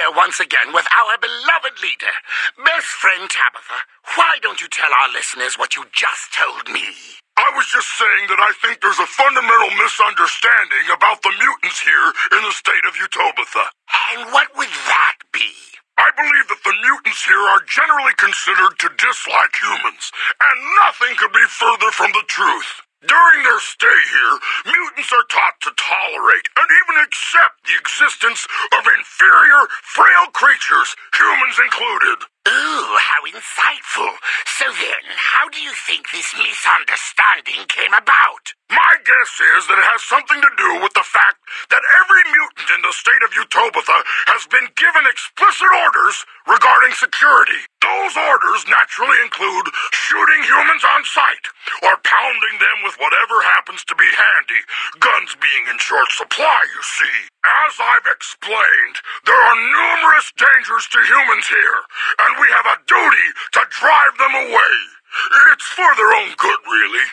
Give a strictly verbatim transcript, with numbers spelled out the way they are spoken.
here once again with our beloved leader. Best friend Tabitha, why don't you tell our listeners what you just told me? I was just saying that I think there's a fundamental misunderstanding about the mutants here in the state of Utobitha. And what would that be? I believe that the mutants here are generally considered to dislike humans, and nothing could be further from the truth. During their stay here, mutants are taught to tolerate and even accept the existence of inferior, frail creatures, humans included. Ooh, how insightful. So then, how do you think this misunderstanding came about? My guess is that it has something to do with the fact that every mutant in the state of Utobitha has been given explicit orders regarding security. Those orders naturally include shooting humans on sight, or pounding them with whatever happens to be handy, guns being in short supply, you see. As I've explained, there are numerous dangers to humans here, and we have a duty to drive them away. It's for their own good, really.